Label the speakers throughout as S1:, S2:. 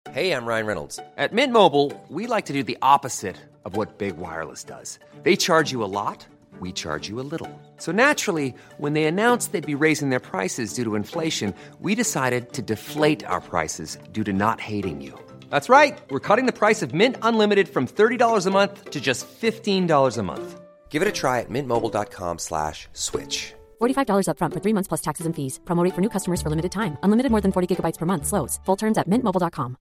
S1: Hey, I'm Ryan Reynolds. At Mint Mobile, we like to do the opposite of what Big Wireless does. They charge you a lot, we charge you a little. So naturally, when they announced they'd be raising their prices due to inflation, we decided to deflate our prices due to not hating you. That's right. We're cutting the price of Mint Unlimited from $30 a month to just $15 a month. Give it a try at mintmobile.com/switch.
S2: $45 up front for 3 months plus taxes and fees. Promo rate for new customers for limited time. Unlimited more than 40 gigabytes per month. Slows full terms at mintmobile.com.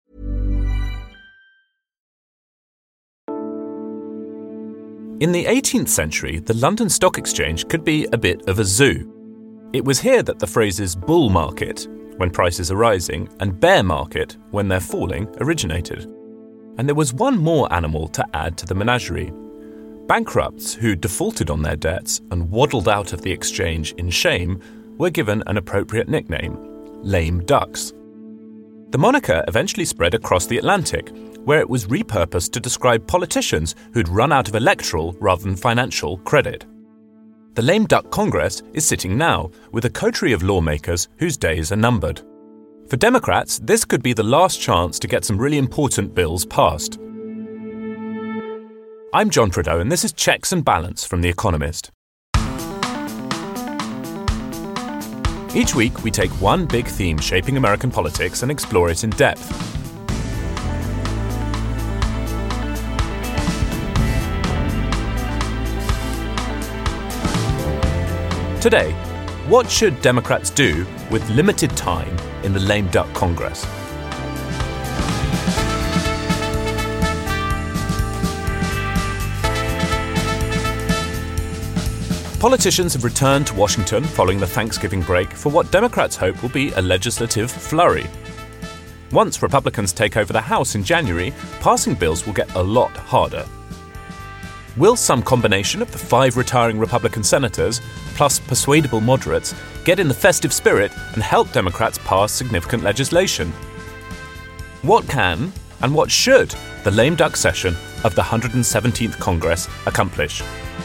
S3: In the 18th century, the London Stock Exchange could be a bit of a zoo. It was here that the phrases bull market, when prices are rising, and bear market, when they're falling, originated. And there was one more animal to add to the menagerie. Bankrupts who defaulted on their debts and waddled out of the exchange in shame were given an appropriate nickname, lame ducks. The moniker eventually spread across the Atlantic, where it was repurposed to describe politicians who'd run out of electoral rather than financial credit. The Lame Duck Congress is sitting now, with a coterie of lawmakers whose days are numbered. For Democrats, this could be the last chance to get some really important bills passed. I'm John Prideaux, and this is Checks and Balance from The Economist. Each week, we take one big theme shaping American politics and explore it in depth. Today, what should Democrats do with limited time in the Lame Duck Congress? Politicians have returned to Washington following the Thanksgiving break for what Democrats hope will be a legislative flurry. Once Republicans take over the House in January, passing bills will get a lot harder. Will some combination of the 5 retiring Republican senators, plus persuadable moderates, get in the festive spirit and help Democrats pass significant legislation? What can and what should the lame duck session of the 117th Congress accomplish?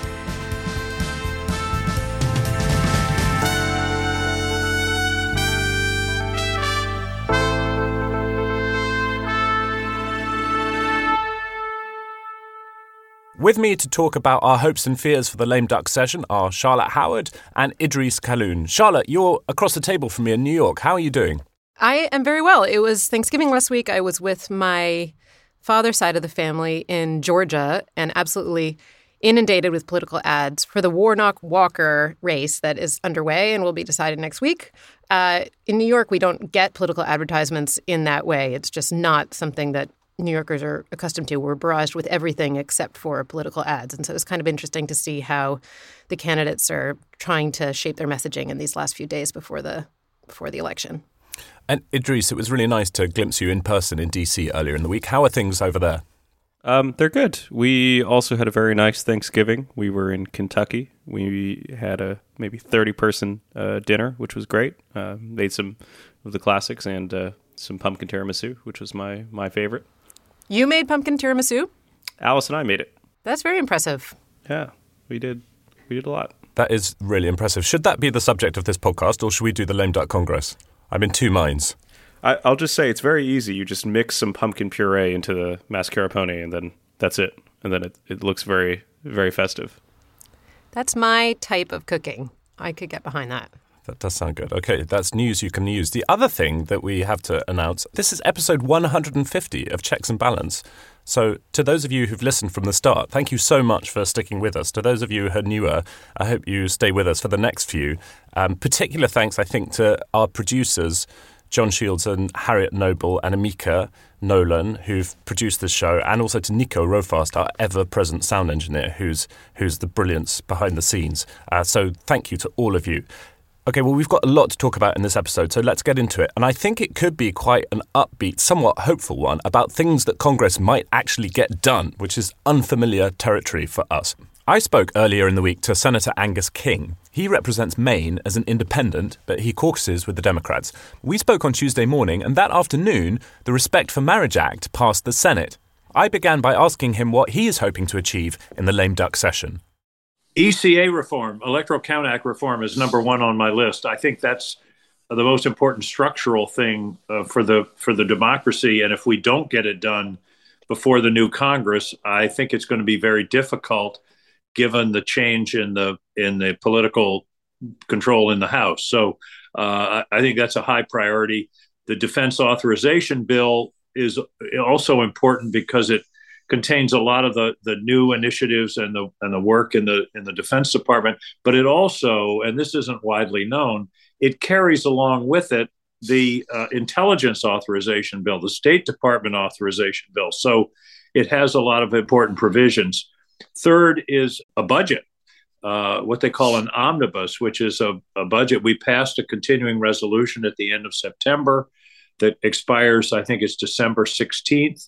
S3: With me to talk about our hopes and fears for the lame duck session are Charlotte Howard and Idris Kaloun. Charlotte, you're across the table from me in New York. How are you doing?
S4: I am very well. It was Thanksgiving last week. I was with my father's side of the family in Georgia and absolutely inundated with political ads for the Warnock-Walker race that is underway and will be decided next week. In New York, we don't get political advertisements in that way. It's just not something that New Yorkers are accustomed to. We're barraged with everything except for political ads. And so it's kind of interesting to see how the candidates are trying to shape their messaging in these last few days before the election.
S3: And Idris, it was really nice to glimpse you in person in D.C. earlier in the week. How are things over there?
S5: They're good. We also had a very nice Thanksgiving. We were in Kentucky. We had a maybe 30-person dinner, which was great. Made some of the classics and some pumpkin tiramisu, which was my favorite.
S4: You made pumpkin tiramisu?
S5: Alice and I made it.
S4: That's very impressive.
S5: Yeah, we did a lot.
S3: That is really impressive. Should that be the subject of this podcast, or should we do the Lame Duck Congress? I'm in two minds.
S5: I'll just say it's very easy. You just mix some pumpkin puree into the mascarpone, and then that's it. And then it looks very, very festive.
S4: That's my type of cooking. I could get behind that.
S3: That does sound good. Okay, that's news you can use. The other thing that we have to announce, this is episode 150 of Checks and Balance. So to those of you who've listened from the start, thank you so much for sticking with us. To those of you who are newer, I hope you stay with us for the next few. Particular thanks, I think, to our producers, John Shields and Harriet Noble and Amika Nolan, who've produced this show, and also to Nico Rofast, our ever-present sound engineer, who's the brilliance behind the scenes. So thank you to all of you. Okay, well, we've got a lot to talk about in this episode, so let's get into it. And I think it could be quite an upbeat, somewhat hopeful one about things that Congress might actually get done, which is unfamiliar territory for us. I spoke earlier in the week to Senator Angus King. He represents Maine as an independent, but he caucuses with the Democrats. We spoke on Tuesday morning, and that afternoon, the Respect for Marriage Act passed the Senate. I began by asking him what he is hoping to achieve in the lame duck session.
S6: ECA reform, Electoral Count Act reform, is number one on my list. I think that's the most important structural thing for the democracy. And if we don't get it done before the new Congress, I think it's going to be very difficult given the change in the political control in the House. So I think that's a high priority. The defense authorization bill is also important because it contains a lot of the new initiatives and the work in the Defense Department. But it also, and this isn't widely known, it carries along with it the intelligence authorization bill, the State Department authorization bill. So it has a lot of important provisions. Third is a budget, what they call an omnibus, which is a budget. We passed a continuing resolution at the end of September that expires, I think it's December 16th.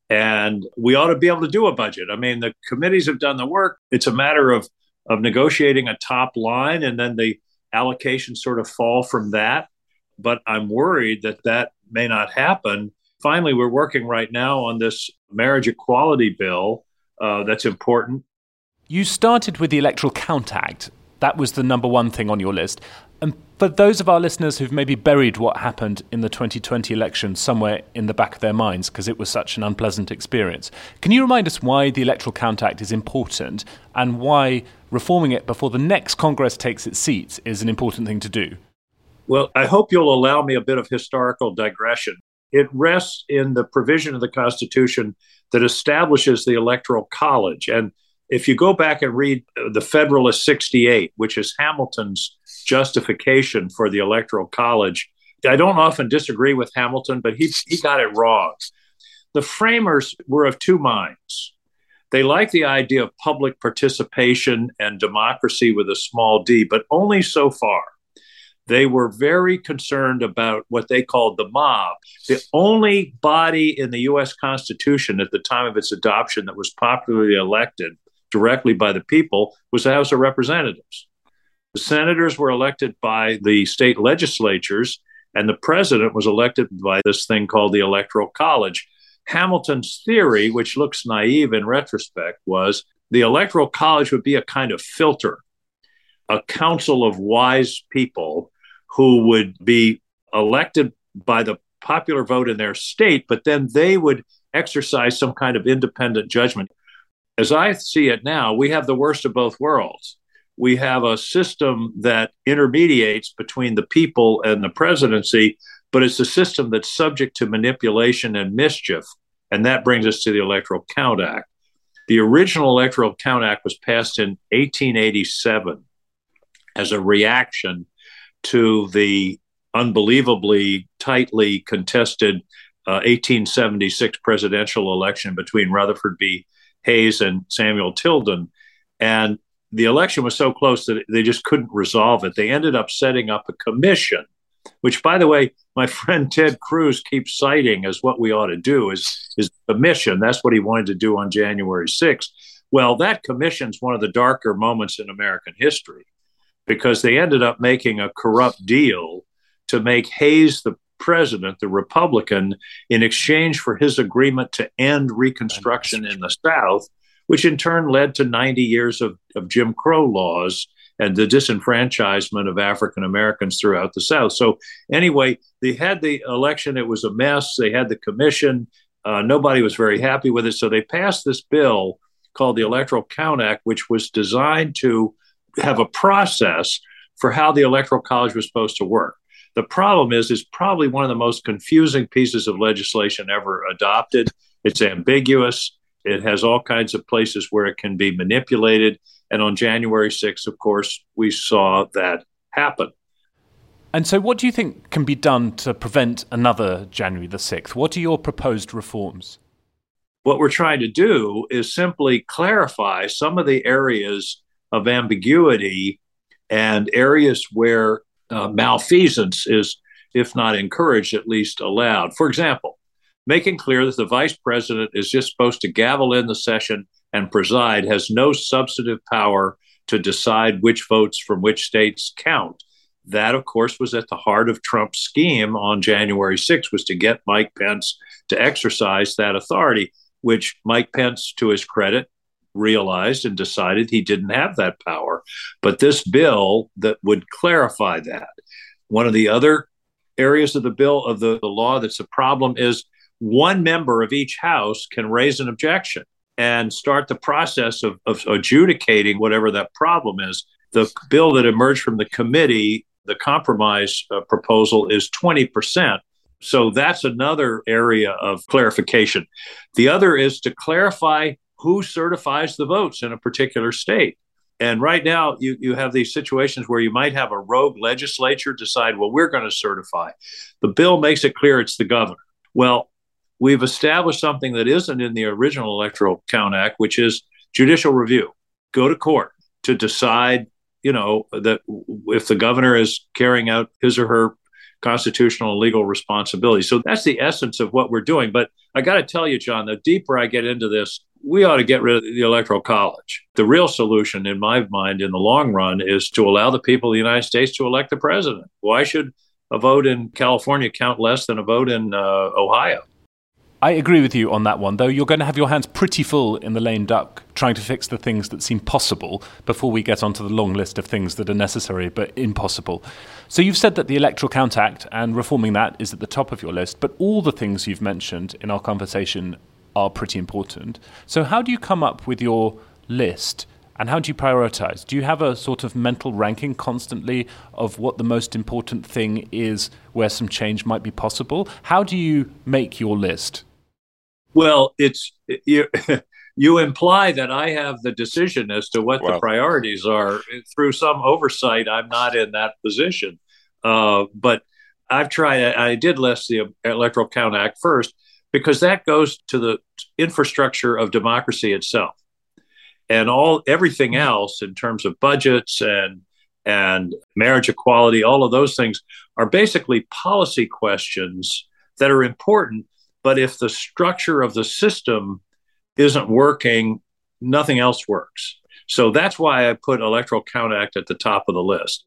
S6: And we ought to be able to do a budget. I mean, the committees have done the work. It's a matter of negotiating a top line, and then the allocations sort of fall from that. But I'm worried that may not happen. Finally, we're working right now on this marriage equality bill that's important.
S3: You started with the Electoral Count Act. That was the number one thing on your list. And for those of our listeners who've maybe buried what happened in the 2020 election somewhere in the back of their minds because it was such an unpleasant experience, can you remind us why the Electoral Count Act is important and why reforming it before the next Congress takes its seats is an important thing to do?
S6: Well, I hope you'll allow me a bit of historical digression. It rests in the provision of the Constitution that establishes the Electoral College. And if you go back and read the Federalist 68, which is Hamilton's justification for the Electoral College, I don't often disagree with Hamilton, but he got it wrong. The framers were of two minds. They liked the idea of public participation and democracy with a small d, but only so far. They were very concerned about what they called the mob. The only body in the U.S. Constitution at the time of its adoption that was popularly elected directly by the people was the House of Representatives. The senators were elected by the state legislatures, and the president was elected by this thing called the Electoral College. Hamilton's theory, which looks naive in retrospect, was the Electoral College would be a kind of filter, a council of wise people who would be elected by the popular vote in their state, but then they would exercise some kind of independent judgment. As I see it now, we have the worst of both worlds. We have a system that intermediates between the people and the presidency, but it's a system that's subject to manipulation and mischief. And that brings us to the Electoral Count Act. The original Electoral Count Act was passed in 1887 as a reaction to the unbelievably tightly contested 1876 presidential election between Rutherford B. Hayes and Samuel Tilden. And the election was so close that they just couldn't resolve it. They ended up setting up a commission, which, by the way, my friend Ted Cruz keeps citing as what we ought to do is the mission. That's what he wanted to do on January 6th. Well, that commission's one of the darker moments in American history because they ended up making a corrupt deal to make Hayes the president, the Republican, in exchange for his agreement to end Reconstruction in the South, which in turn led to 90 years of Jim Crow laws and the disenfranchisement of African Americans throughout the South. So anyway, they had the election. It was a mess. They had the commission. Nobody was very happy with it. So they passed this bill called the Electoral Count Act, which was designed to have a process for how the Electoral College was supposed to work. The problem is probably one of the most confusing pieces of legislation ever adopted. It's ambiguous. It has all kinds of places where it can be manipulated. And on January 6th, of course, we saw that happen.
S3: And so what do you think can be done to prevent another January the 6th? What are your proposed reforms?
S6: What we're trying to do is simply clarify some of the areas of ambiguity and areas where malfeasance is, if not encouraged, at least allowed. For example, making clear that the vice president is just supposed to gavel in the session and preside, has no substantive power to decide which votes from which states count. That, of course, was at the heart of Trump's scheme on January 6th, was to get Mike Pence to exercise that authority, which Mike Pence, to his credit, realized and decided he didn't have that power. But this bill that would clarify that. One of the other areas of the bill, of the law that's a problem, is one member of each house can raise an objection and start the process of adjudicating whatever that problem is. The bill that emerged from the committee, the compromise proposal, is 20%. So that's another area of clarification. The other is to clarify who certifies the votes in a particular state. And right now, you have these situations where you might have a rogue legislature decide, well, we're going to certify. The bill makes it clear it's the governor. Well, we've established something that isn't in the original Electoral Count Act, which is judicial review. Go to court to decide, that if the governor is carrying out his or her constitutional and legal responsibility. So that's the essence of what we're doing. But I got to tell you, John, the deeper I get into this, we ought to get rid of the Electoral College. The real solution, in my mind, in the long run, is to allow the people of the United States to elect the president. Why should a vote in California count less than a vote in Ohio?
S3: I agree with you on that one, though you're going to have your hands pretty full in the lame duck trying to fix the things that seem possible before we get onto the long list of things that are necessary but impossible. So you've said that the Electoral Count Act and reforming that is at the top of your list, but all the things you've mentioned in our conversation are pretty important. So how do you come up with your list and how do you prioritize? Do you have a sort of mental ranking constantly of what the most important thing is where some change might be possible? How do you make your list?
S6: Well, you imply that I have the decision as to what the priorities are. Through some oversight, I'm not in that position. But I've tried. I did list the Electoral Count Act first because that goes to the infrastructure of democracy itself, and everything else in terms of budgets and marriage equality. All of those things are basically policy questions that are important. But if the structure of the system isn't working, nothing else works. So that's why I put Electoral Count Act at the top of the list.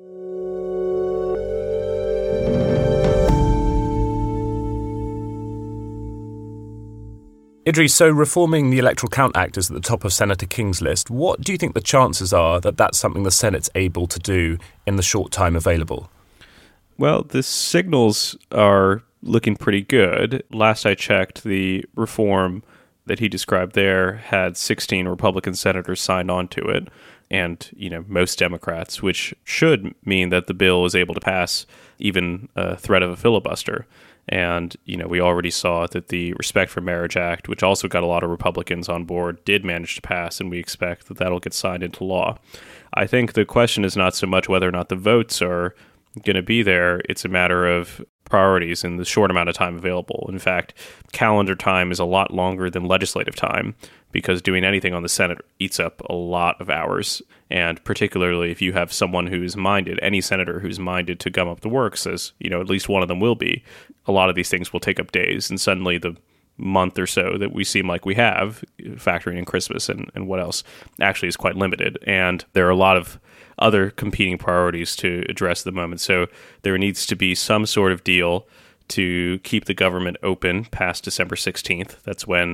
S3: Idris, so reforming the Electoral Count Act is at the top of Senator King's list. What do you think the chances are that that's something the Senate's able to do in the short time available?
S5: Well, the signals are looking pretty good. Last I checked, the reform that he described there had 16 Republican senators signed on to it, and most Democrats, which should mean that the bill is able to pass even a threat of a filibuster. And, we already saw that the Respect for Marriage Act, which also got a lot of Republicans on board, did manage to pass, and we expect that that'll get signed into law. I think the question is not so much whether or not the votes are going to be there. It's a matter of priorities in the short amount of time available. In fact, calendar time is a lot longer than legislative time because doing anything on the Senate eats up a lot of hours. And particularly if you have someone who's minded, any senator who's minded to gum up the works, as at least one of them will be, a lot of these things will take up days. And suddenly the month or so that we seem like we have, factoring in Christmas and what else, actually is quite limited. And there are a lot of other competing priorities to address at the moment. So there needs to be some sort of deal to keep the government open past December 16th. That's when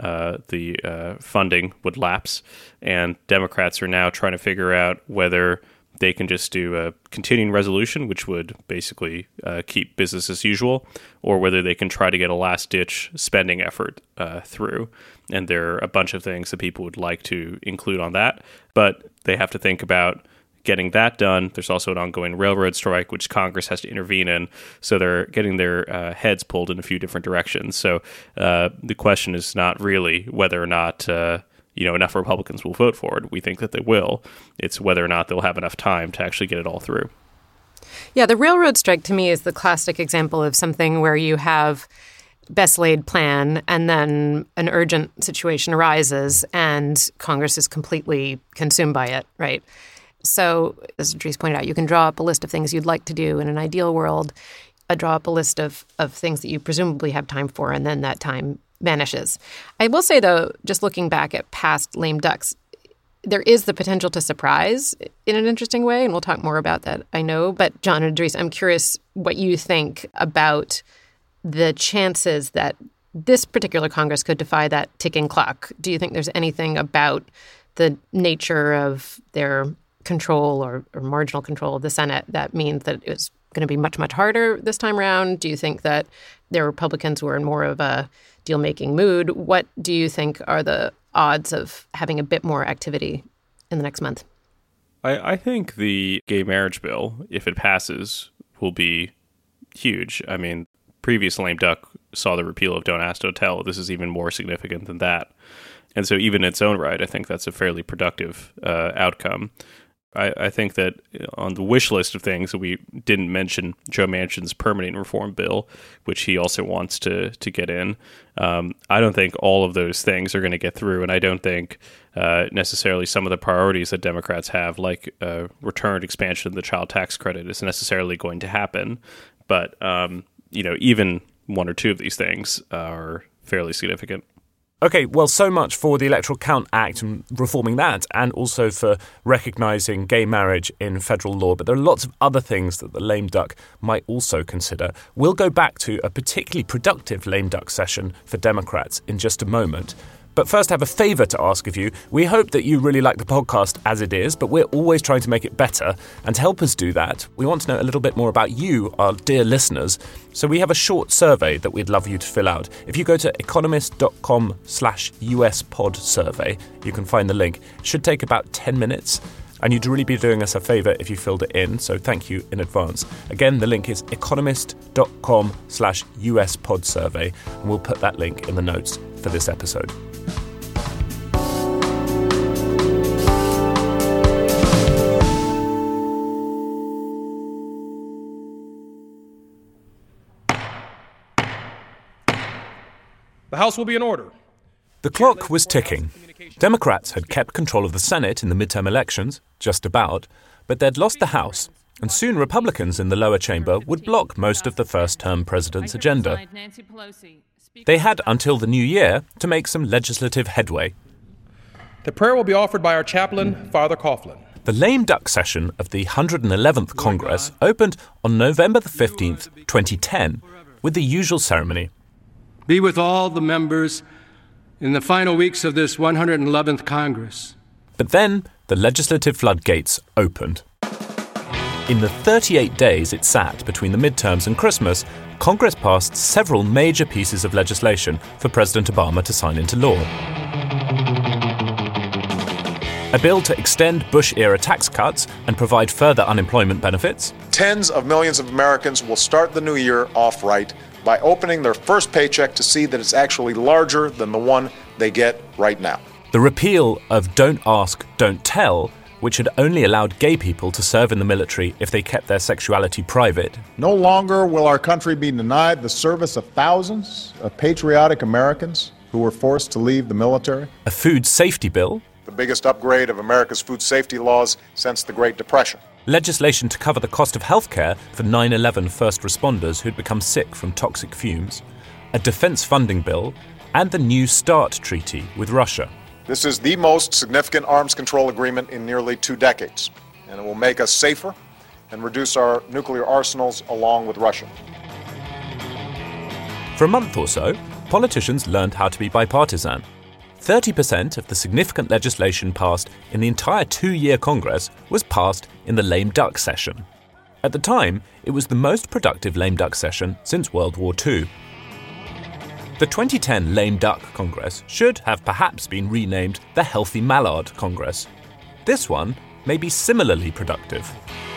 S5: the funding would lapse. And Democrats are now trying to figure out whether they can just do a continuing resolution, which would basically keep business as usual, or whether they can try to get a last-ditch spending effort through. And there are a bunch of things that people would like to include on that, but they have to think about getting that done. There's also an ongoing railroad strike, which Congress has to intervene in. So they're getting their heads pulled in a few different directions. So the question is not really whether or not enough Republicans will vote for it. We think that they will. It's whether or not they'll have enough time to actually get it all through.
S4: Yeah, the railroad strike to me is the classic example of something where you have best laid plan and then an urgent situation arises and Congress is completely consumed by it, right? So, as Idris pointed out, you can draw up a list of things you'd like to do in an ideal world, draw up a list of things that you presumably have time for, and then that time vanishes. I will say, though, just looking back at past lame ducks, there is the potential to surprise in an interesting way, and we'll talk more about that, I know. But John and Idris, I'm curious what you think about the chances that this particular Congress could defy that ticking clock. Do you think there's anything about the nature of their control or marginal control of the Senate that means that it's going to be much, much harder this time around? Do you think that there are Republicans who are in more of a deal-making mood? What do you think are the odds of having a bit more activity in the next month?
S5: I think the gay marriage bill, if it passes, will be huge. I mean, previous lame duck saw the repeal of Don't Ask, Don't Tell. This is even more significant than that. And so even in its own right, I think that's a fairly productive outcome. I think that on the wish list of things that we didn't mention, Joe Manchin's permanent reform bill, which he also wants to get in. I don't think all of those things are going to get through, and I don't think necessarily some of the priorities that Democrats have, like returned expansion of the child tax credit, is necessarily going to happen. But even one or two of these things are fairly significant.
S3: Okay, well, so much for the Electoral Count Act and reforming that, and also for recognising gay marriage in federal law. But there are lots of other things that the lame duck might also consider. We'll go back to a particularly productive lame duck session for Democrats in just a moment. But first, I have a favour to ask of you. We hope that you really like the podcast as it is, but we're always trying to make it better. And to help us do that, we want to know a little bit more about you, our dear listeners. So we have a short survey that we'd love you to fill out. If you go to economist.com/USPod survey, you can find the link. It should take about 10 minutes. And you'd really be doing us a favour if you filled it in, so thank you in advance. Again, the link is economist.com/USPod survey, and we'll put that link in the notes for this episode.
S7: The House will be in order.
S3: The clock was ticking. Democrats had kept control of the Senate in the midterm elections, just about, but they'd lost the House, and soon Republicans in the lower chamber would block most of the first-term president's agenda. They had until the new year to make some legislative headway.
S7: The prayer will be offered by our chaplain, Father Coughlin.
S3: The lame duck session of the 111th Congress opened on November the 15th, 2010, with the usual ceremony.
S8: Be with all the members in the final weeks of this 111th Congress.
S3: But then the legislative floodgates opened. In the 38 days it sat between the midterms and Christmas, Congress passed several major pieces of legislation for President Obama to sign into law. A bill to extend Bush-era tax cuts and provide further unemployment benefits.
S9: Tens of millions of Americans will start the new year off right by opening their first paycheck to see that it's actually larger than the one they get right now.
S3: The repeal of Don't Ask, Don't Tell, which had only allowed gay people to serve in the military if they kept their sexuality private.
S10: No longer will our country be denied the service of thousands of patriotic Americans who were forced to leave the military.
S3: A food safety bill.
S9: The biggest upgrade of America's food safety laws since the Great Depression.
S3: Legislation to cover the cost of healthcare for 9/11 first responders who'd become sick from toxic fumes, a defense funding bill, and the New START treaty with Russia.
S9: This is the most significant arms control agreement in nearly 2 decades, and it will make us safer and reduce our nuclear arsenals along with Russia.
S3: For a month or so, politicians learned how to be bipartisan. 30% of the significant legislation passed in the entire 2-year Congress was passed in the lame duck session. At the time, it was the most productive lame duck session since World War II. The 2010 lame duck Congress should have perhaps been renamed the Healthy Mallard Congress. This one may be similarly productive.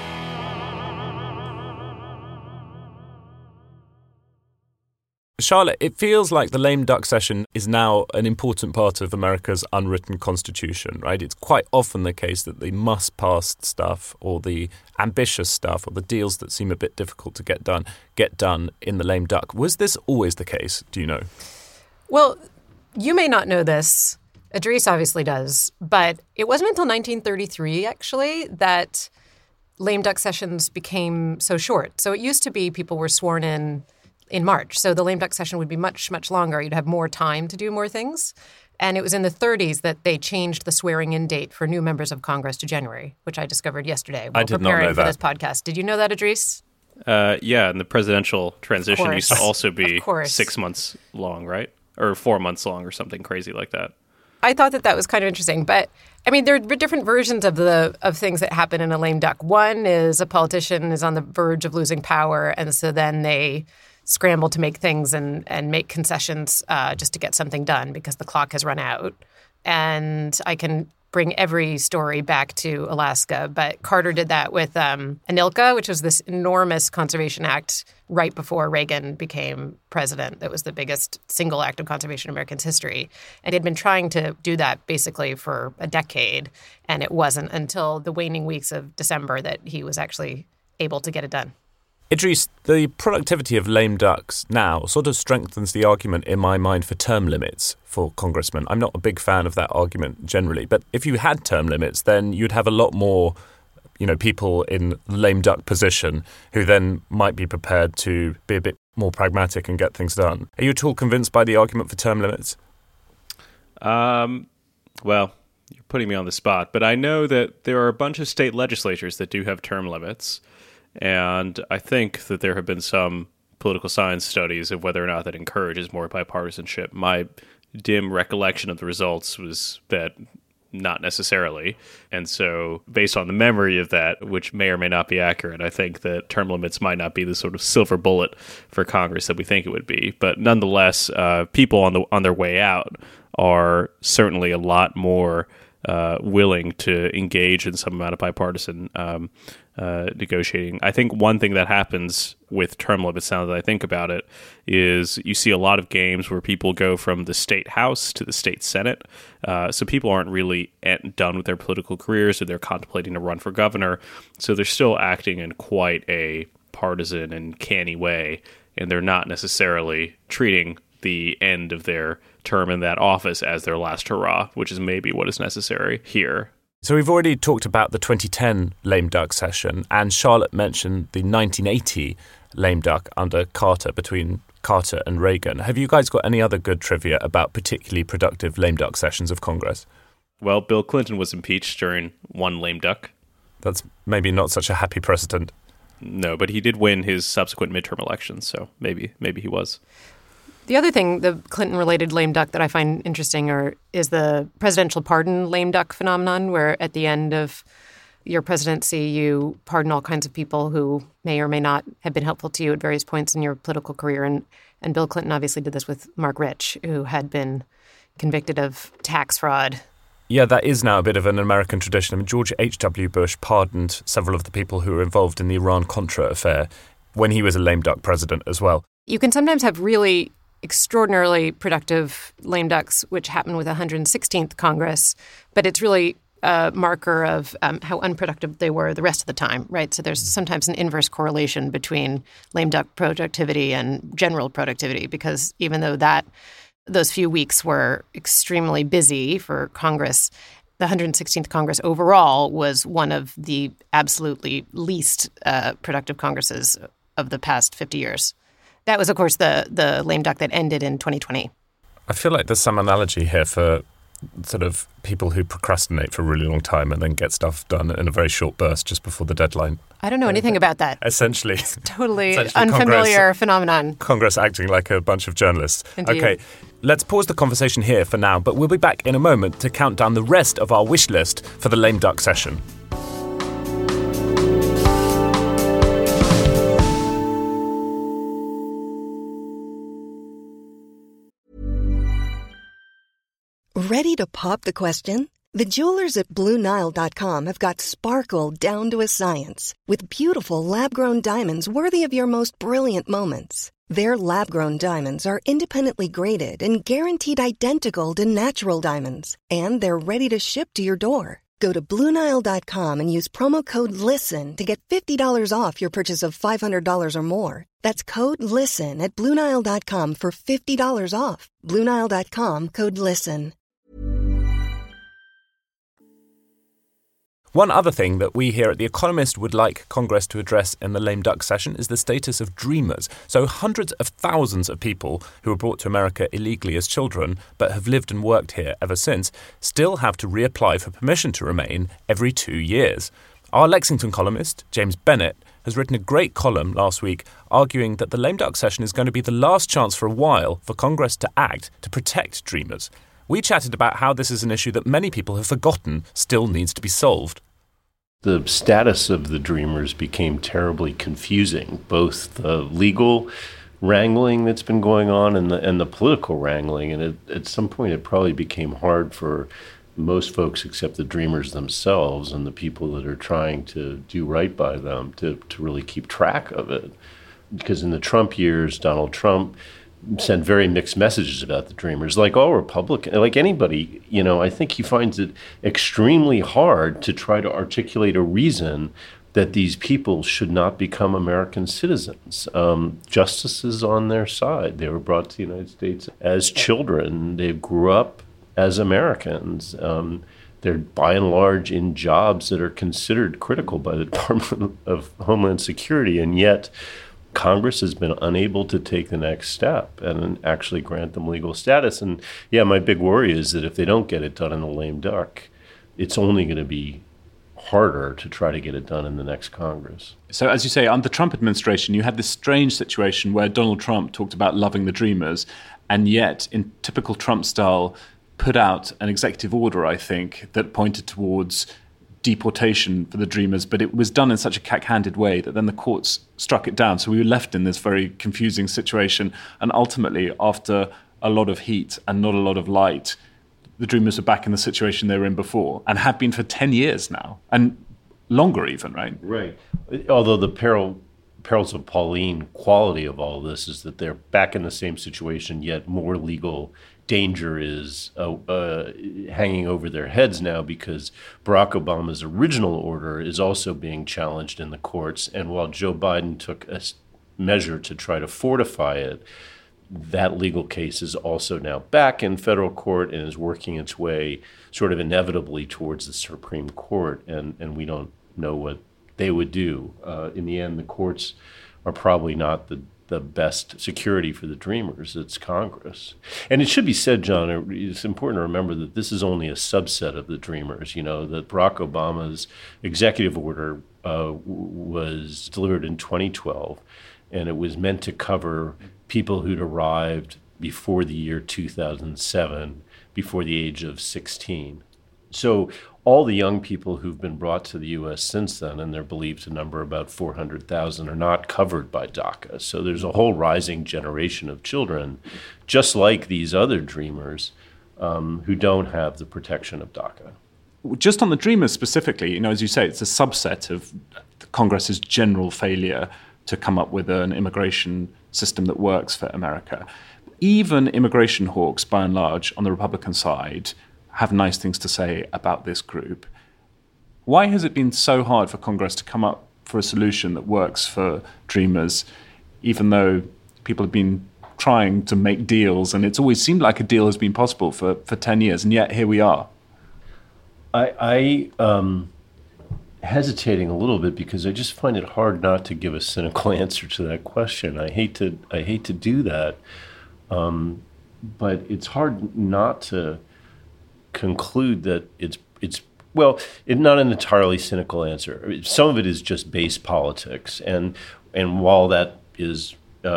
S3: Charlotte, it feels like the lame duck session is now an important part of America's unwritten constitution, right? It's quite often the case that the must-pass stuff or the ambitious stuff or the deals that seem a bit difficult to get done in the lame duck. Was this always the case, do you know?
S4: Well, you may not know this. Idris obviously does. But it wasn't until 1933, actually, that lame duck sessions became so short. So it used to be people were sworn in March. So the lame duck session would be much, much longer. You'd have more time to do more things. And it was in the 30s that they changed the swearing-in date for new members of Congress to January, which I discovered yesterday while preparing for this podcast. Did you know that, Idris?
S5: Yeah, and the presidential transition used to also be 6 months long, right? Or 4 months long or something crazy like that.
S4: I thought that was kind of interesting. But, I mean, there are different versions of things that happen in a lame duck. One is a politician is on the verge of losing power, and so then they scramble to make things and make concessions just to get something done because the clock has run out. And I can bring every story back to Alaska, but Carter did that with ANILCA, which was this enormous conservation act right before Reagan became president. That was the biggest single act of conservation in American history. And he'd been trying to do that basically for a decade, and it wasn't until the waning weeks of December that he was actually able to get it done.
S3: Idris, the productivity of lame ducks now sort of strengthens the argument in my mind for term limits for congressmen. I'm not a big fan of that argument generally, but if you had term limits, then you'd have a lot more, people in the lame duck position who then might be prepared to be a bit more pragmatic and get things done. Are you at all convinced by the argument for term limits?
S5: Well, you're putting me on the spot, but I know that there are a bunch of state legislatures that do have term limits. And I think that there have been some political science studies of whether or not that encourages more bipartisanship. My dim recollection of the results was that not necessarily. And so based on the memory of that, which may or may not be accurate, I think that term limits might not be the sort of silver bullet for Congress that we think it would be. But nonetheless, people on their way out are certainly a lot more willing to engage in some amount of bipartisan negotiating. I think one thing that happens with term limits, now that I think about it, is you see a lot of games where people go from the state house to the state senate. So people aren't really done with their political careers, or they're contemplating to run for governor. So they're still acting in quite a partisan and canny way, and they're not necessarily treating the end of their term in that office as their last hurrah, which is maybe what is necessary here.
S3: So we've already talked about the 2010 lame duck session, and Charlotte mentioned the 1980 lame duck under Carter, between Carter and Reagan. Have you guys got any other good trivia about particularly productive lame duck sessions of Congress?
S5: Well, Bill Clinton was impeached during one lame duck.
S3: That's maybe not such a happy precedent.
S5: No, but he did win his subsequent midterm elections, so maybe he was.
S4: The other thing, the Clinton-related lame duck that I find interesting is the presidential pardon lame duck phenomenon, where at the end of your presidency, you pardon all kinds of people who may or may not have been helpful to you at various points in your political career. And Bill Clinton obviously did this with Mark Rich, who had been convicted of tax fraud.
S3: Yeah, that is now a bit of an American tradition. I mean, George H.W. Bush pardoned several of the people who were involved in the Iran-Contra affair when he was a lame duck president as well. You
S4: can sometimes have really extraordinarily productive lame ducks, which happened with the 116th Congress, but it's really a marker of how unproductive they were the rest of the time, right? So there's sometimes an inverse correlation between lame duck productivity and general productivity, because even though those few weeks were extremely busy for Congress, the 116th Congress overall was one of the absolutely least productive Congresses of the past 50 years. That was, of course, the lame duck that ended in 2020.
S3: I feel like there's some analogy here for sort of people who procrastinate for a really long time and then get stuff done in a very short burst just before the deadline.
S4: I don't know anything about that.
S3: Essentially.
S4: It's totally unfamiliar phenomenon.
S3: Congress acting like a bunch of journalists.
S4: Indeed.
S3: Okay, let's pause the conversation here for now, but we'll be back in a moment to count down the rest of our wish list for the lame duck session.
S11: Ready to pop the question? The jewelers at BlueNile.com have got sparkle down to a science with beautiful lab-grown diamonds worthy of your most brilliant moments. Their lab-grown diamonds are independently graded and guaranteed identical to natural diamonds, and they're ready to ship to your door. Go to BlueNile.com and use promo code LISTEN to get $50 off your purchase of $500 or more. That's code LISTEN at BlueNile.com for $50 off. BlueNile.com, code LISTEN.
S3: One other thing that we here at The Economist would like Congress to address in the lame duck session is the status of dreamers. So hundreds of thousands of people who were brought to America illegally as children but have lived and worked here ever since still have to reapply for permission to remain every 2 years. Our Lexington columnist, James Bennett, has written a great column last week arguing that the lame duck session is going to be the last chance for a while for Congress to act to protect dreamers. we chatted about how this is an issue that many people have forgotten still needs to be solved.
S12: The status of the Dreamers became terribly confusing, both the legal wrangling that's been going on and the political wrangling. And at some point, it probably became hard for most folks except the Dreamers themselves and the people that are trying to do right by them to really keep track of it. Because in the Trump years, Donald Trump sent very mixed messages about the Dreamers, like all Republicans, like anybody. I think he finds it extremely hard to try to articulate a reason that these people should not become American citizens. Justice is on their side. They were brought to the United States as children. They grew up as Americans. They're by and large in jobs that are considered critical by the Department of Homeland Security, and yet Congress has been unable to take the next step and actually grant them legal status. And yeah, my big worry is that if they don't get it done in a lame duck, it's only going to be harder to try to get it done in the next Congress.
S13: So as you say, under the Trump administration, you had this strange situation where Donald Trump talked about loving the Dreamers, and yet in typical Trump style, put out an executive order, I think, that pointed towards deportation for the Dreamers, but it was done in such a cack-handed way that then the courts struck it down. So we were left in this very confusing situation. And ultimately, after a lot of heat and not a lot of light, the Dreamers are back in the situation they were in before and have been for 10 years now, and longer even, right?
S12: Right. Although the perils of Pauline quality of all this is that they're back in the same situation, yet more legal danger is hanging over their heads now because Barack Obama's original order is also being challenged in the courts. And while Joe Biden took a measure to try to fortify it, that legal case is also now back in federal court and is working its way sort of inevitably towards the Supreme Court. And we don't know what they would do. In the end, the courts are probably not the best security for the Dreamers. It's Congress. And it should be said, John, it's important to remember that this is only a subset of the Dreamers. That Barack Obama's executive order was delivered in 2012, and it was meant to cover people who'd arrived before the year 2007, before the age of 16. So all the young people who've been brought to the U.S. since then, and they're believed to number about 400,000, are not covered by DACA. So there's a whole rising generation of children, just like these other Dreamers, who don't have the protection of DACA.
S13: Just on the Dreamers specifically, as you say, it's a subset of Congress's general failure to come up with an immigration system that works for America. Even immigration hawks, by and large, on the Republican side, have nice things to say about this group. Why has it been so hard for Congress to come up for a solution that works for Dreamers, even though people have been trying to make deals, and it's always seemed like a deal has been possible for 10 years, and yet here we are?
S12: I hesitating a little bit because I just find it hard not to give a cynical answer to that question. I hate to do that, but it's hard not to conclude that it's not an entirely cynical answer. Some of it is just base politics, and while that is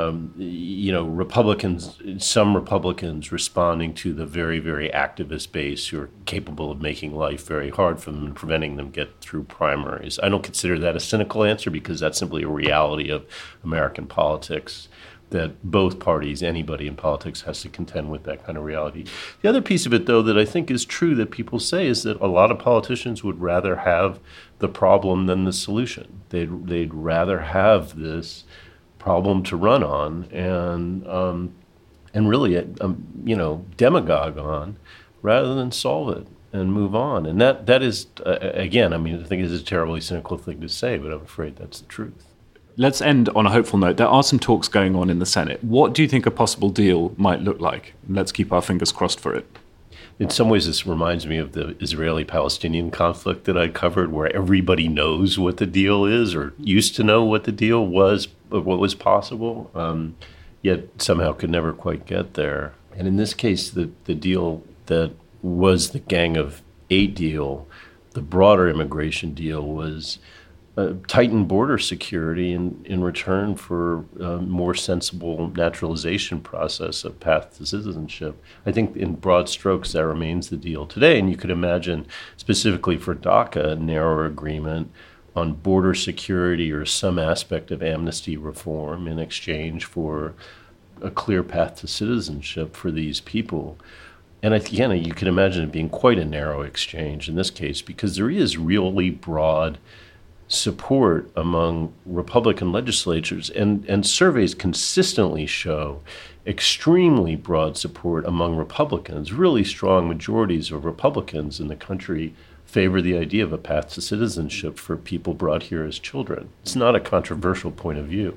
S12: some Republicans responding to the very, very activist base who are capable of making life very hard for them and preventing them get through primaries. I don't consider that a cynical answer because that's simply a reality of American politics, that both parties, anybody in politics, has to contend with that kind of reality. The other piece of it, though, that I think is true that people say is that a lot of politicians would rather have the problem than the solution. They'd rather have this problem to run on and really demagogue on rather than solve it and move on. And that is, again, I think it's a terribly cynical thing to say, but I'm afraid that's the truth.
S13: Let's end on a hopeful note. There are some talks going on in the Senate. What do you think a possible deal might look like? Let's keep our fingers crossed for it.
S12: In some ways, this reminds me of the Israeli-Palestinian conflict that I covered, where everybody knows what the deal is or used to know what the deal was, what was possible, yet somehow could never quite get there. And in this case, the deal that was the Gang of Eight deal, the broader immigration deal, was tighten border security in return for a more sensible naturalization process, a path to citizenship. I think in broad strokes that remains the deal today. And you could imagine specifically for DACA, a narrower agreement on border security or some aspect of amnesty reform in exchange for a clear path to citizenship for these people. And again, you can imagine it being quite a narrow exchange in this case, because there is really broad support among Republican legislatures, and surveys consistently show extremely broad support among Republicans. Really strong majorities of Republicans in the country favor the idea of a path to citizenship for people brought here as children. It's not a controversial point of view.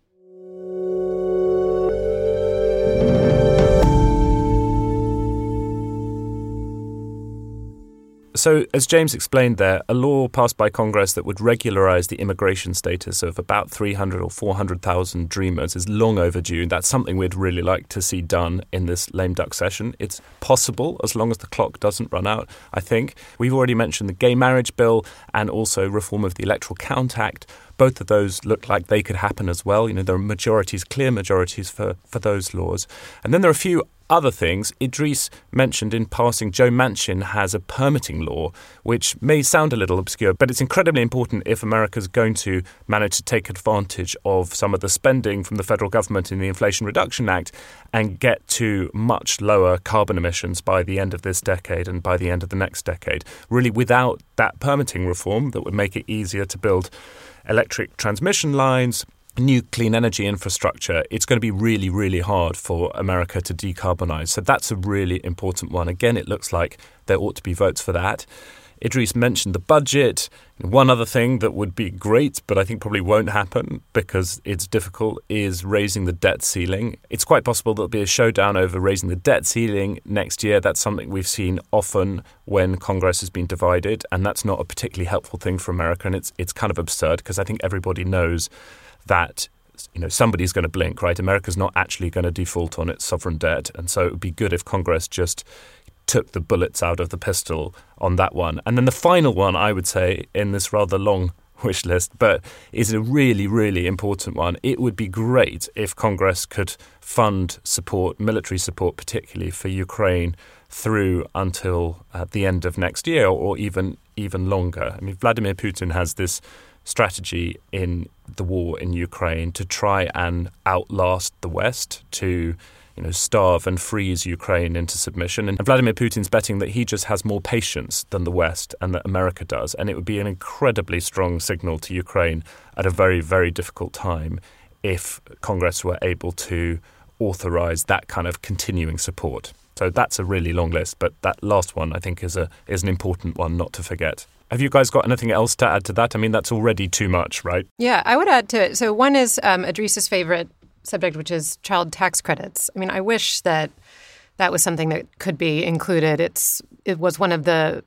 S3: So, as James explained there, a law passed by Congress that would regularize the immigration status of about 300 or 400,000 Dreamers is long overdue. That's something we'd really like to see done in this lame duck session. It's possible as long as the clock doesn't run out, I think. We've already mentioned the gay marriage bill and also reform of the Electoral Count Act. Both of those look like they could happen as well. You know, there are majorities, clear majorities for those laws. And then there are a few other things. Idris mentioned in passing Joe Manchin has a permitting law, which may sound a little obscure, but it's incredibly important if America's going to manage to take advantage of some of the spending from the federal government in the Inflation Reduction Act and get to much lower carbon emissions by the end of this decade and by the end of the next decade. Really, without that permitting reform that would make it easier to build electric transmission lines, new clean energy infrastructure, it's going to be really, really hard for America to decarbonize. So that's a really important one. Again, it looks like there ought to be votes for that. Idris mentioned the budget. One other thing that would be great, but I think probably won't happen because it's difficult, is raising the debt ceiling. It's quite possible there'll be a showdown over raising the debt ceiling next year. That's something we've seen often when Congress has been divided, and that's not a particularly helpful thing for America. And it's kind of absurd because I think everybody knows that, you know, somebody's going to blink, right? America's not actually going to default on its sovereign debt. And so it would be good if Congress just took the bullets out of the pistol on that one. And then the final one, I would say, in this rather long wish list, but is a really, really important one. It would be great if Congress could fund support, military support particularly for Ukraine through until the end of next year or even longer. I mean, Vladimir Putin has this strategy in the war in Ukraine to try and outlast the West, to starve and freeze Ukraine into submission. And Vladimir Putin's betting that he just has more patience than the West and that America does. And it would be an incredibly strong signal to Ukraine at a very, very difficult time if Congress were able to authorize that kind of continuing support. So that's a really long list, but that last one I think is an important one not to forget. Have you guys got anything else to add to that? I mean, that's already too much, right?
S4: Yeah, I would add to it. So one is Idris's favorite subject, which is child tax credits. I mean, I wish that was something that could be included. It was one of the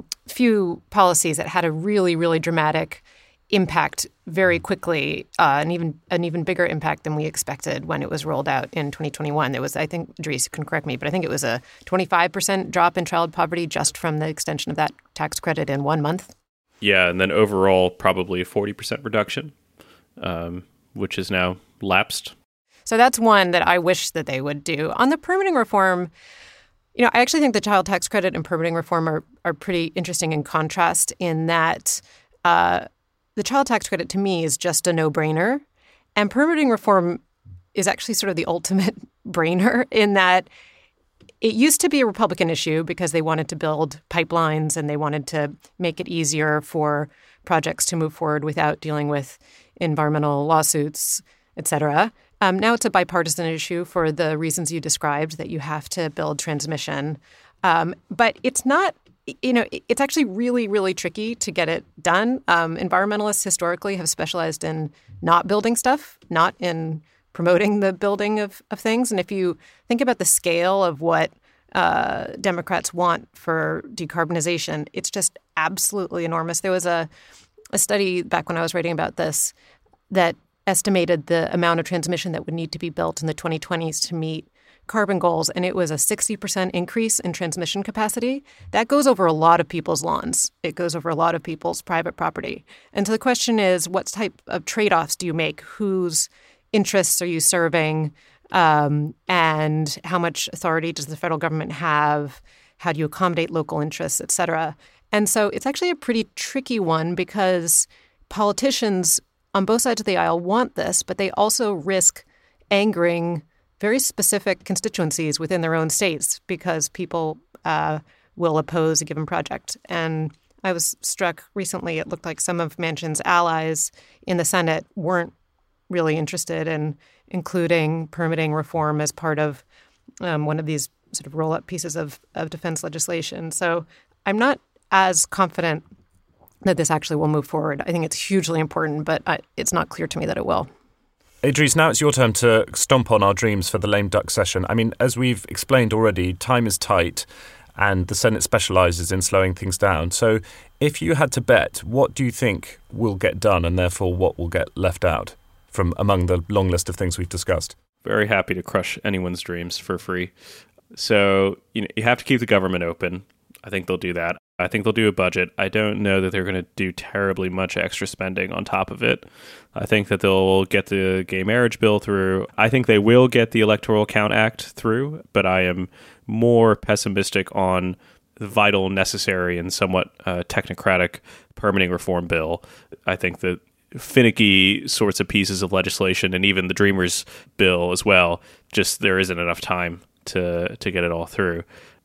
S4: few policies that had a really, really dramatic impact very quickly, an even bigger impact than we expected when it was rolled out in 2021. There was, I think, Idris can correct me, but I think it was a 25% drop in child poverty just from the extension of that tax credit in 1 month.
S5: Yeah, and then overall probably a 40% reduction, which is now lapsed.
S4: So that's one that I wish that they would do. On the permitting reform, I actually think the child tax credit and permitting reform are pretty interesting in contrast in that the child tax credit to me is just a no-brainer. And permitting reform is actually sort of the ultimate brainer in that it used to be a Republican issue because they wanted to build pipelines and they wanted to make it easier for projects to move forward without dealing with environmental lawsuits, et cetera. Now it's a bipartisan issue for the reasons you described, that you have to build transmission. But it's not, it's actually really, really tricky to get it done. Environmentalists historically have specialized in not building stuff, not in promoting the building of things. And if you think about the scale of what Democrats want for decarbonization, it's just absolutely enormous. There was a study back when I was writing about this that estimated the amount of transmission that would need to be built in the 2020s to meet carbon goals, and it was a 60% increase in transmission capacity. That goes over a lot of people's lawns. It goes over a lot of people's private property. And so the question is, what type of trade-offs do you make? Whose interests are you serving? And how much authority does the federal government have? How do you accommodate local interests, et cetera? And so it's actually a pretty tricky one because politicians on both sides of the aisle want this, but they also risk angering very specific constituencies within their own states because people will oppose a given project. And I was struck recently, it looked like some of Manchin's allies in the Senate weren't really interested in including permitting reform as part of one of these sort of roll-up pieces of defense legislation. So I'm not as confident that this actually will move forward. I think it's hugely important, but it's not clear to me that it will.
S3: Idris, now it's your turn to stomp on our dreams for the lame duck session. I mean, as we've explained already, time is tight and the Senate specialises in slowing things down. So if you had to bet, what do you think will get done and therefore what will get left out from among the long list of things we've discussed?
S5: Very happy to crush anyone's dreams for free. So you have to keep the government open. I think they'll do that. I think they'll do a budget. I don't know that they're going to do terribly much extra spending on top of it. I think that they'll get the gay marriage bill through. I think they will get the Electoral Count Act through, but I am more pessimistic on the vital, necessary, and somewhat technocratic permitting reform bill. I think that finicky sorts of pieces of legislation and even the Dreamers bill as well, just there isn't enough time to get it all through.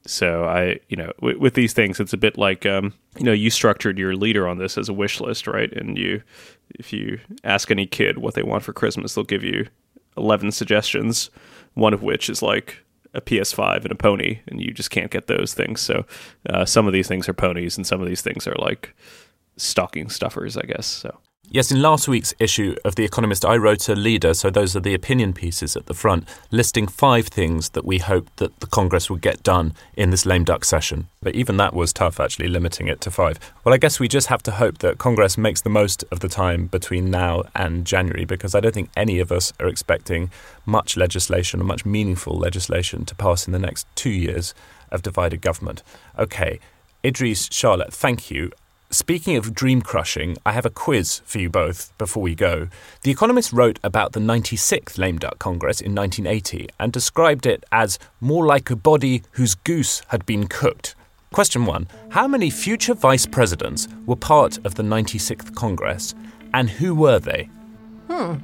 S5: So with these things, it's a bit like, you structured your leader on this as a wish list, right? And if you ask any kid what they want for Christmas, they'll give you 11 suggestions, one of which is like a PS5 and a pony, and you just can't get those things. So some of these things are ponies and some of these things are like stocking stuffers, I guess. So.
S3: Yes, in last week's issue of The Economist, I wrote a leader, so those are the opinion pieces at the front, listing 5 things that we hoped that the Congress would get done in this lame duck session. But even that was tough, actually, limiting it to 5. Well, I guess we just have to hope that Congress makes the most of the time between now and January, because I don't think any of us are expecting much legislation or much meaningful legislation to pass in the next 2 years of divided government. OK, Idris, Charlotte, thank you. Speaking of dream crushing, I have a quiz for you both before we go. The Economist wrote about the 96th Lame Duck Congress in 1980 and described it as more like a body whose goose had been cooked. Question 1. How many future vice presidents were part of the 96th Congress, and who were they? So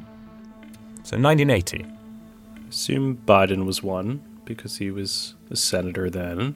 S3: 1980.
S5: I assume Biden was one because he was a senator then.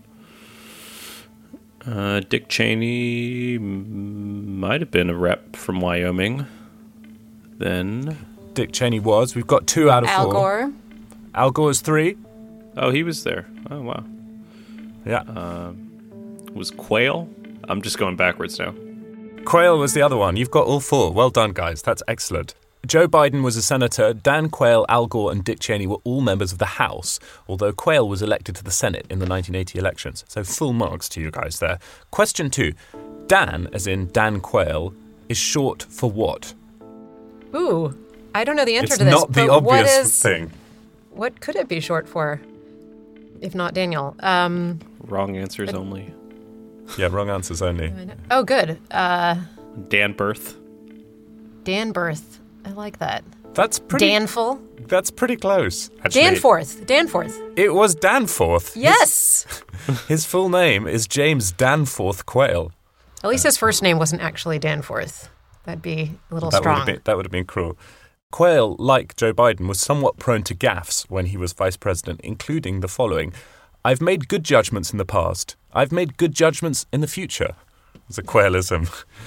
S5: Dick Cheney might have been a rep from Wyoming then.
S3: Dick Cheney was. We've got 2 out of 4.
S4: Al Gore.
S3: Al Gore's 3.
S5: Oh, he was there. Oh, wow.
S3: Yeah.
S5: Was Quayle? I'm just going backwards now.
S3: Quayle was the other one. You've got all 4. Well done, guys. That's excellent. Joe Biden was a senator. Dan Quayle, Al Gore and Dick Cheney were all members of the House, although Quayle was elected to the Senate in the 1980 elections. So full marks to you guys there. Question 2. Dan, as in Dan Quayle, is short for what?
S4: Ooh, I don't know the answer
S3: it's
S4: to this.
S3: It's not the obvious thing.
S4: What could it be short for, if not Daniel?
S5: Wrong answers only.
S3: Yeah, wrong answers only.
S4: Oh, good.
S5: Dan Birth.
S4: Dan Birth. I like that.
S3: That's pretty...
S4: Danful?
S3: That's pretty close, actually.
S4: Danforth. Danforth.
S3: It was Danforth.
S4: Yes!
S3: His full name is James Danforth Quayle.
S4: At least his first name wasn't actually Danforth. That'd be a little strong.
S3: That would have been cruel. Quayle, like Joe Biden, was somewhat prone to gaffes when he was vice president, including the following. I've made good judgments in the past. I've made good judgments in the future. It's a Quaylism.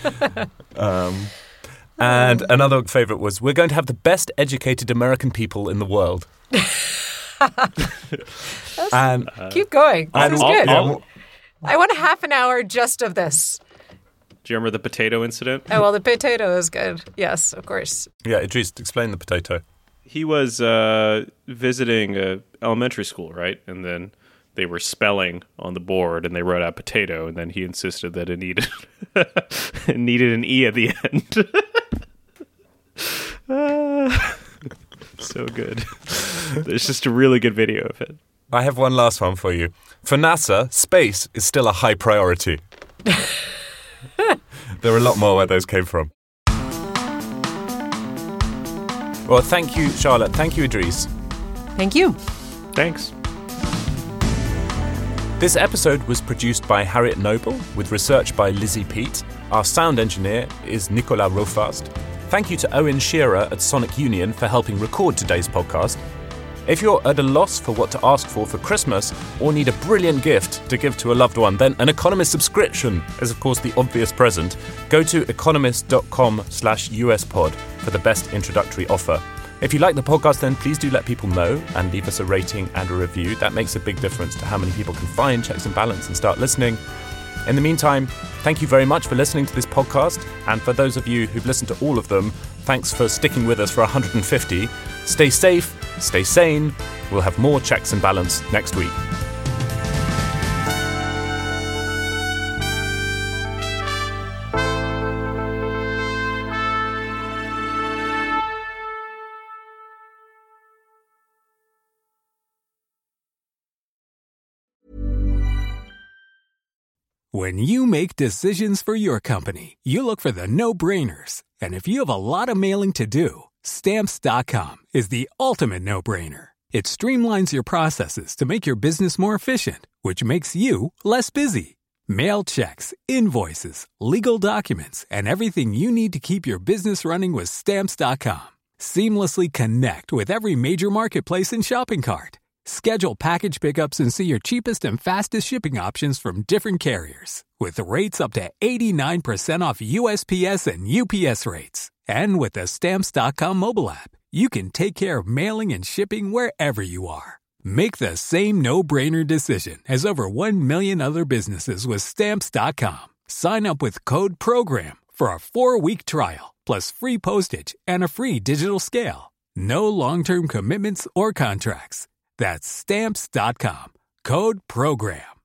S3: And another favourite was, we're going to have the best educated American people in the world. And
S4: keep going. This is good.
S3: Yeah.
S4: I want a half an hour just of this.
S5: Do you remember the potato incident?
S4: Oh, well, the potato is good. Yes, of course.
S3: Yeah, Idris, explain the potato.
S5: He was visiting an elementary school, right? And then they were spelling on the board, and they wrote out potato, and then he insisted that it needed it needed an E at the end. So good. There's just a really good video of it.
S3: I have one last one for you. For NASA, space is still a high priority. There are a lot more where those came from. Well, thank you, Charlotte. Thank you, Idris.
S4: Thank you.
S5: Thanks.
S3: This episode was produced by Harriet Noble with research by Lizzie Peat. Our sound engineer is Nicolas Rofast. Thank you to Owen Shearer at Sonic Union for helping record today's podcast. If you're at a loss for what to ask for Christmas or need a brilliant gift to give to a loved one, then an Economist subscription is, of course, the obvious present. Go to economist.com/USpod for the best introductory offer. If you like the podcast, then please do let people know and leave us a rating and a review. That makes a big difference to how many people can find Checks and Balance and start listening. In the meantime, thank you very much for listening to this podcast. And for those of you who've listened to all of them, thanks for sticking with us for 150. Stay safe, stay sane. We'll have more Checks and Balance next week.
S14: When you make decisions for your company, you look for the no-brainers. And if you have a lot of mailing to do, Stamps.com is the ultimate no-brainer. It streamlines your processes to make your business more efficient, which makes you less busy. Mail checks, invoices, legal documents, and everything you need to keep your business running with Stamps.com. Seamlessly connect with every major marketplace and shopping cart. Schedule package pickups and see your cheapest and fastest shipping options from different carriers, with rates up to 89% off USPS and UPS rates. And with the Stamps.com mobile app, you can take care of mailing and shipping wherever you are. Make the same no-brainer decision as over 1 million other businesses with Stamps.com. Sign up with code PROGRAM for a 4-week trial, plus free postage and a free digital scale. No long-term commitments or contracts. That's Stamps.com. Code PROGRAM.